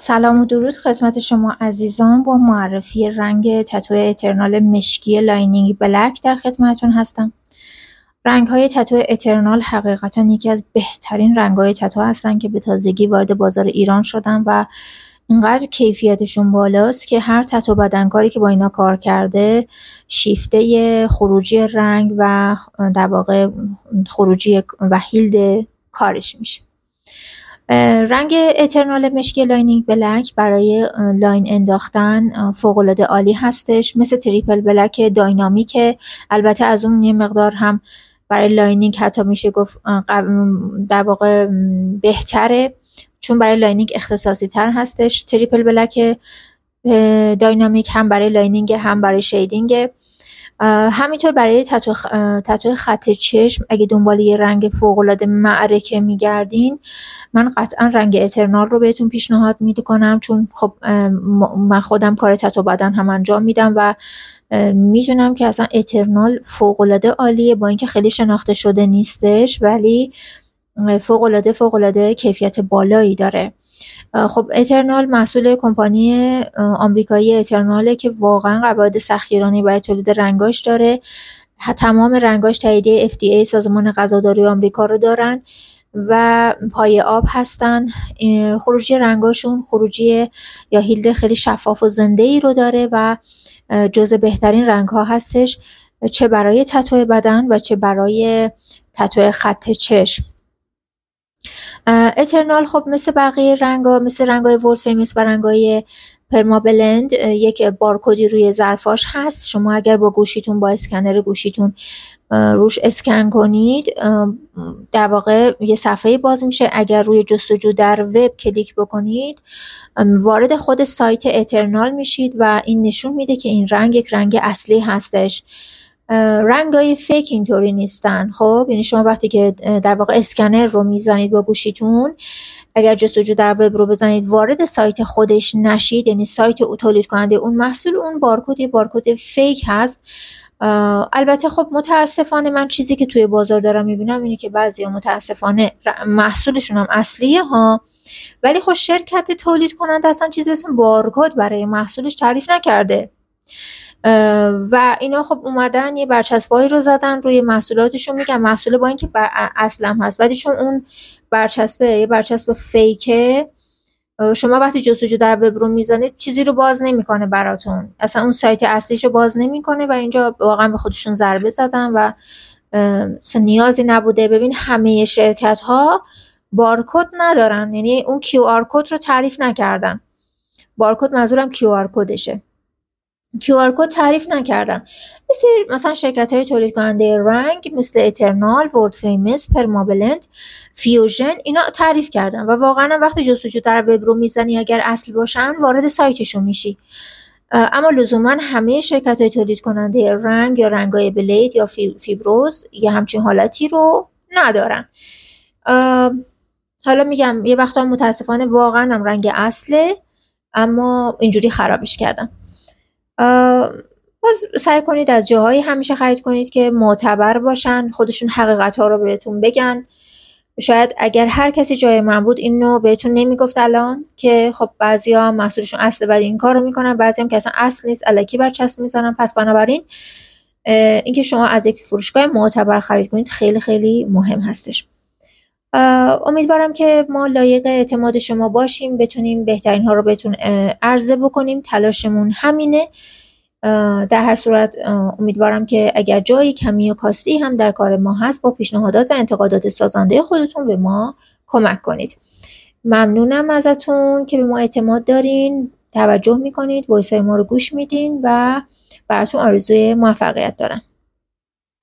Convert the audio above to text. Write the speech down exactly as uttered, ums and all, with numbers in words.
سلام و درود خدمت شما عزیزان. با معرفی رنگ تتو اترنال مشکی لاینینگ بلک در خدمتتون هستم. رنگ‌های تتو اترنال حقیقتا یکی از بهترین رنگ‌های تتو هستن که به تازگی وارد بازار ایران شدن و اینقدر کیفیتشون بالاست که هر تتو بدنکاری که با اینا کار کرده شیفته خروجی رنگ و در واقع خروجی و هیلد کارش میشه. رنگ اترنال مشکی لاینینگ بلک برای لاین انداختن فوق‌العاده عالی هستش، مثل تریپل بلک داینامیکه. البته از اون یه مقدار هم برای لاینینگ حتی میشه گفت در واقع بهتره، چون برای لاینینگ اختصاصی تر هستش. تریپل بلک داینامیک هم برای لاینینگ هم برای شیدینگ. همینطور برای تتو تتو خط چشم اگه دنبال یه رنگ فوق‌العاده معرکه میگردین، من قطعا رنگ اترنال رو بهتون پیشنهاد میکنم، چون خب من خودم کار تتو بدن هم انجام میدم و میدونم که اصلا اترنال فوق‌العاده عالیه، با اینکه خیلی شناخته شده نیستش ولی فوق‌العاده فوق‌العاده کیفیت بالایی داره. خب اترنال محصول کمپانی آمریکایی اترناله که واقعا قواعد سختگیرانه‌ای برای تولید رنگاش داره. تمام رنگاش تاییدیه اف دی ای سازمان غذاداری آمریکا رو دارن و پای آب هستن. خروجی رنگاشون خروجی یا هیلد خیلی شفاف و زنده‌ای رو داره و جزو بهترین رنگ‌ها هستش، چه برای تتو بدن و چه برای تتو خط چشم. اترنال خب مثل بقیه رنگا، مثل رنگای ورد فیمس و رنگای پرمابلند، یک بارکدی روی ظرفاش هست. شما اگر با گوشیتون با اسکنر گوشیتون روش اسکن کنید، در واقع یه صفحه باز میشه. اگر روی جستجو در وب کلیک بکنید وارد خود سایت اترنال میشید و این نشون میده که این رنگ یک رنگ اصلی هستش. رنگای فیک اینطوری نیستن. خب یعنی شما وقتی که در واقع اسکنر رو میزنید با گوشیتون، اگر جستجو در وب رو بزنید وارد سایت خودش نشید، یعنی سایت او تولید کننده اون محصول، اون بارکد یه بارکد فیک هست. البته خب متاسفانه من چیزی که توی بازار دارم میبینم اینه که بعضیا متاسفانه محصولشون هم اصلیه ها، ولی خب شرکت تولید کننده اصلا چیزی اسم بارکد برای محصولش تعریف نکرده و اینا خب اومدن یه برچسبایی رو زدن روی محصولاتشون، میگن محصول با اینکه اصلا هست، ولی چون اون برچسبه یه برچسب فیکه، شما وقتی جستجو در وب رو میزنید چیزی رو باز نمیکنه براتون، اصلا اون سایت اصلیشو باز نمیکنه و اینجا واقعا به خودشون ضربه زدن و نیازی نبوده. ببین همه شرکت ها بارکد ندارن، یعنی اون کیو آر کد رو تعریف نکردن. بارکد منظورم کیو آر کدشه. کیو آر کد تعریف نکردن. مثل مثلا شرکت‌های تولید کننده رنگ مثل اترنال، ورد فیمس، پرمابلند، فیوژن، اینا تعریف کردن و واقعا وقتی جستجو در وب رو میزنی اگر اصل باشن وارد سایتشون میشی. اما لزوما همه شرکت‌های تولید کننده رنگ یا رنگای بلید یا فیبروز یا همچین حالتی رو ندارن. حالا میگم یه وقتا متاسفانه واقعا هم رنگ اصله اما اینجوری خرابش کردن. باز سعی کنید از جاهایی همیشه خرید کنید که معتبر باشن، خودشون حقیقت ها رو بهتون بگن. شاید اگر هر کسی جای من بود اینو بهتون نمیگفت الان که خب بعضیا محصولشون اصله ولی این کارو میکنن، بعضی هم که اصلا اصل نیست الکی برچسب میزنن. پس بنابراین اینکه شما از یک فروشگاه معتبر خرید کنید خیلی خیلی مهم هستش. امیدوارم که ما لایق اعتماد شما باشیم، بتونیم بهترین ها رو بهتون عرضه بکنیم. تلاشمون همینه. در هر صورت امیدوارم که اگر جایی کمی و کاستی هم در کار ما هست با پیشنهادات و انتقادات سازنده خودتون به ما کمک کنید. ممنونم ازتون که به ما اعتماد دارین، توجه میکنید، وایسای ما رو گوش میدین و براتون آرزوی موفقیت دارم.